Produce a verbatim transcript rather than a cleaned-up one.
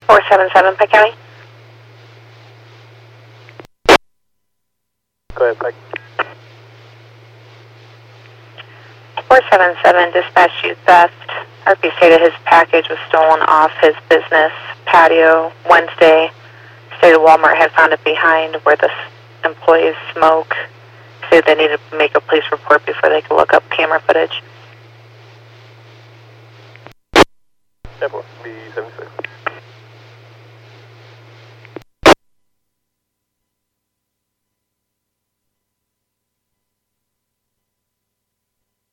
four seven seven, Pike County. Go ahead, Pike. four seven seven, dispatch youth theft. R P stated his package was stolen off his business patio Wednesday. Stated Walmart had found it behind where the employees smoke. Stated they needed to make a police report before they could look up camera footage. Airport, B seventy-six.